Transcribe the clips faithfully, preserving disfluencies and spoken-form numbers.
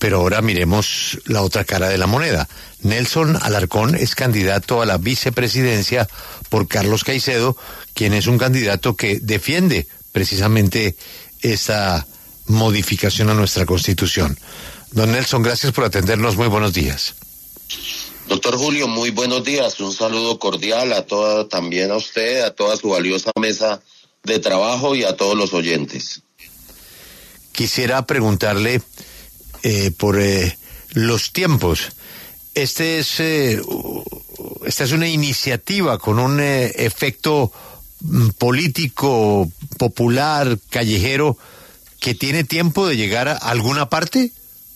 Pero ahora miremos la otra cara de la moneda. Nelson Alarcón es candidato a la vicepresidencia por Carlos Caicedo, quien es un candidato que defiende precisamente esta modificación a nuestra Constitución. Don Nelson, gracias por atendernos. Muy buenos días. Doctor Julio, muy buenos días. Un saludo cordial a toda, también a usted, a toda su valiosa mesa de trabajo y a todos los oyentes. Quisiera preguntarle eh, por eh, los tiempos. Este es, eh, esta es una iniciativa con un eh, efecto político, popular, callejero, que tiene tiempo de llegar a alguna parte.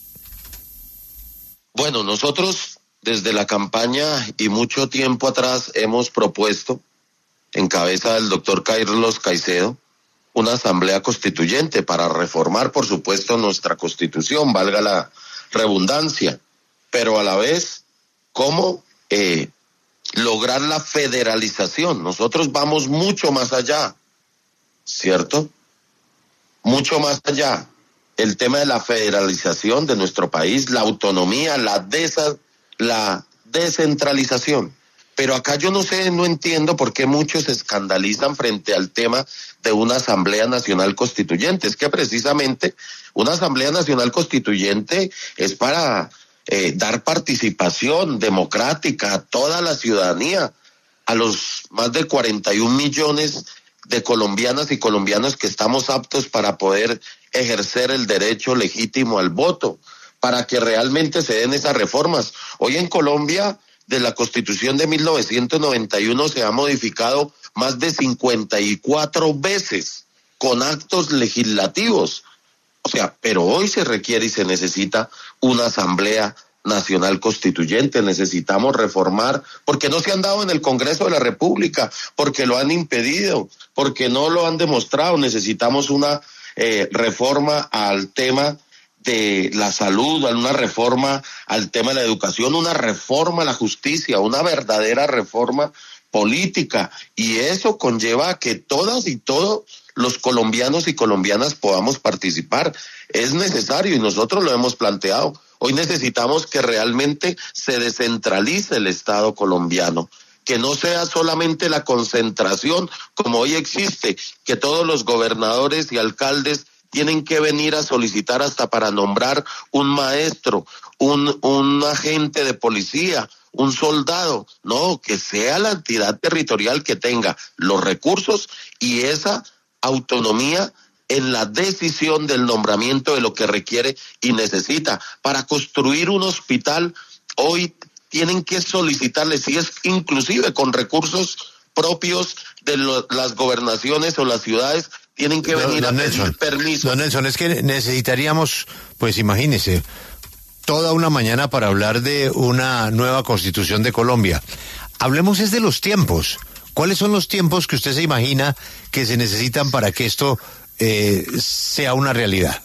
Bueno, nosotros desde la campaña y mucho tiempo atrás hemos propuesto, en cabeza del doctor Carlos Caicedo, una asamblea constituyente para reformar, por supuesto, nuestra Constitución, valga la redundancia, pero a la vez, ¿cómo eh, lograr la federalización? Nosotros vamos mucho más allá, ¿cierto? Mucho más allá. El tema de la federalización de nuestro país, la autonomía, la, desa, la descentralización. Pero acá yo no sé, no entiendo por qué muchos se escandalizan frente al tema de una Asamblea Nacional Constituyente. Es que precisamente una Asamblea Nacional Constituyente es para eh, dar participación democrática a toda la ciudadanía, a los más de cuarenta y un millones de colombianas y colombianos que estamos aptos para poder ejercer el derecho legítimo al voto, para que realmente se den esas reformas. Hoy en Colombia, de la Constitución de mil novecientos noventa y uno se ha modificado más de cincuenta y cuatro veces con actos legislativos. O sea, pero hoy se requiere y se necesita una Asamblea Nacional Constituyente. Necesitamos reformar, porque no se han dado en el Congreso de la República, porque lo han impedido, porque no lo han demostrado. Necesitamos una eh, reforma al tema de la salud, una reforma al tema de la educación, una reforma a la justicia, una verdadera reforma política, y eso conlleva a que todas y todos los colombianos y colombianas podamos participar. Es necesario y nosotros lo hemos planteado. Hoy necesitamos que realmente se descentralice el Estado colombiano, que no sea solamente la concentración como hoy existe, que todos los gobernadores y alcaldes tienen que venir a solicitar hasta para nombrar un maestro, un, un agente de policía, un soldado. No, que sea la entidad territorial que tenga los recursos y esa autonomía en la decisión del nombramiento de lo que requiere y necesita. Para construir un hospital, hoy tienen que solicitarle, si es inclusive con recursos propios de lo, las gobernaciones o las ciudades, tienen que venir don, don a pedir Nelson, permiso. Don Nelson, es que necesitaríamos, pues imagínese, toda una mañana para hablar de una nueva Constitución de Colombia. Hablemos es de los tiempos. ¿Cuáles son los tiempos que usted se imagina que se necesitan para que esto eh, sea una realidad?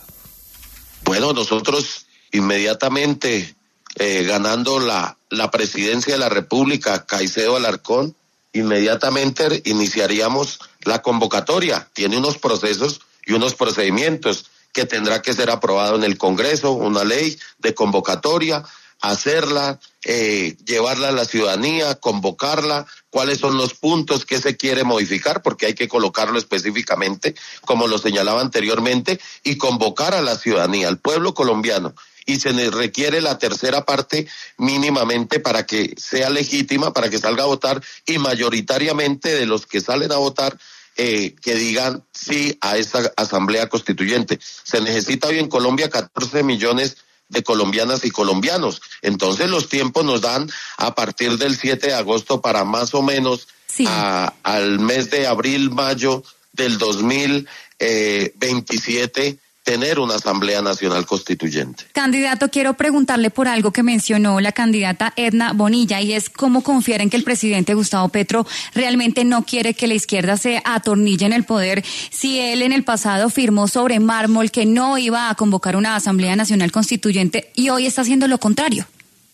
Bueno, nosotros inmediatamente eh, ganando la, la presidencia de la República, Caicedo Alarcón, inmediatamente iniciaríamos la convocatoria. Tiene unos procesos y unos procedimientos que tendrá que ser aprobado en el Congreso, una ley de convocatoria, hacerla, eh, llevarla a la ciudadanía, convocarla, cuáles son los puntos que se quiere modificar, porque hay que colocarlo específicamente, como lo señalaba anteriormente, y convocar a la ciudadanía, al pueblo colombiano. Y se les requiere la tercera parte mínimamente para que sea legítima, para que salga a votar, y mayoritariamente de los que salen a votar, eh, que digan sí a esa asamblea constituyente. Se necesita hoy en Colombia catorce millones de colombianas y colombianos. Entonces los tiempos nos dan a partir del siete de agosto para más o menos sí. a, al mes de abril, mayo del dos mil veintisiete tener una Asamblea Nacional Constituyente. Candidato, quiero preguntarle por algo que mencionó la candidata Edna Bonilla, y es cómo confiar en que el presidente Gustavo Petro realmente no quiere que la izquierda se atornille en el poder, si él en el pasado firmó sobre mármol que no iba a convocar una Asamblea Nacional Constituyente y hoy está haciendo lo contrario.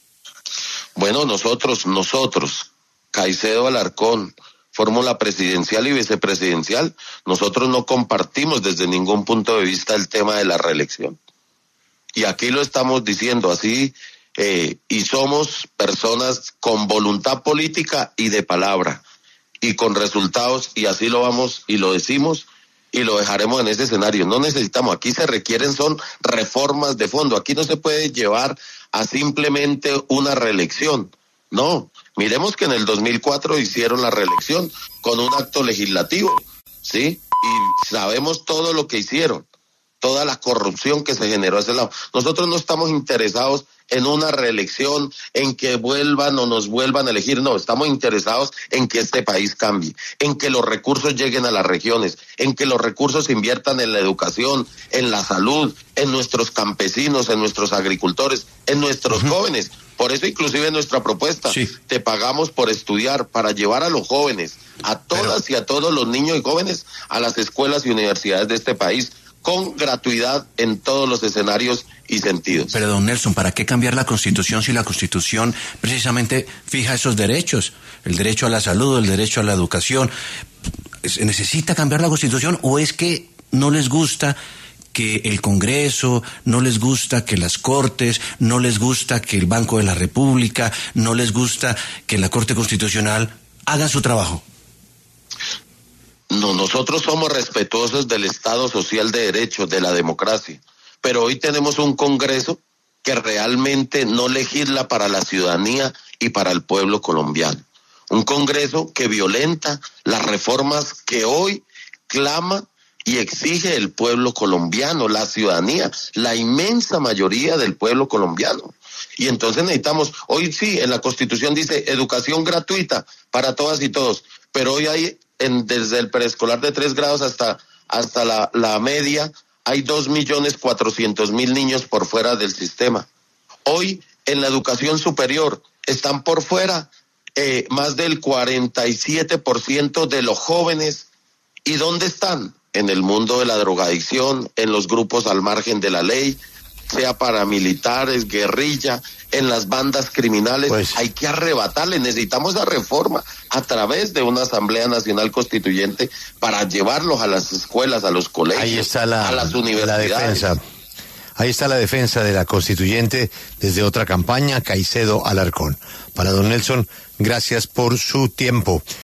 Bueno, nosotros, nosotros, Caicedo Alarcón, fórmula presidencial y vicepresidencial, nosotros no compartimos desde ningún punto de vista el tema de la reelección. y aquí lo estamos diciendo así, eh, y somos personas con voluntad política y de palabra, y con resultados, y así lo vamos y lo decimos, y lo dejaremos en ese escenario. No necesitamos, aquí se requieren son reformas de fondo, aquí no se puede llevar a simplemente una reelección, no, miremos que en el dos mil cuatro hicieron la reelección con un acto legislativo, ¿sí? Y sabemos todo lo que hicieron, toda la corrupción que se generó a ese lado. Nosotros no estamos interesados en una reelección, en que vuelvan o nos vuelvan a elegir, no, estamos interesados en que este país cambie, en que los recursos lleguen a las regiones, en que los recursos se inviertan en la educación, en la salud, en nuestros campesinos, en nuestros agricultores, en nuestros uh-huh. jóvenes. Por eso inclusive nuestra propuesta, sí. te pagamos por estudiar, para llevar a los jóvenes, a todas Pero... y a todos los niños y jóvenes, a las escuelas y universidades de este país, con gratuidad en todos los escenarios y sentidos. Pero don Nelson, ¿para qué cambiar la Constitución si la Constitución precisamente fija esos derechos? El derecho a la salud, el derecho a la educación. ¿Se necesita cambiar la Constitución o es que no les gusta que el Congreso, no les gusta que las Cortes, no les gusta que el Banco de la República, no les gusta que la Corte Constitucional haga su trabajo? No, nosotros somos respetuosos del Estado Social de Derecho, de la democracia, pero hoy tenemos un Congreso que realmente no legisla para la ciudadanía y para el pueblo colombiano. Un Congreso que violenta las reformas que hoy clama y exige el pueblo colombiano, la ciudadanía, la inmensa mayoría del pueblo colombiano. Y entonces necesitamos, hoy sí, en la Constitución dice educación gratuita para todas y todos, pero hoy hay En, desde el preescolar de tres grados hasta, hasta la, la media, hay dos millones cuatrocientos mil niños por fuera del sistema. Hoy, en la educación superior, están por fuera eh, más del cuarenta y siete por ciento de los jóvenes. ¿Y dónde están? En el mundo de la drogadicción, en los grupos al margen de la ley, sea paramilitares, guerrilla, en las bandas criminales. Pues, hay que arrebatarle, necesitamos la reforma a través de una Asamblea Nacional Constituyente para llevarlos a las escuelas, a los colegios, ahí está la, a las universidades. La defensa. Ahí está la defensa de la Constituyente desde otra campaña, Caicedo Alarcón. Para don Nelson, gracias por su tiempo.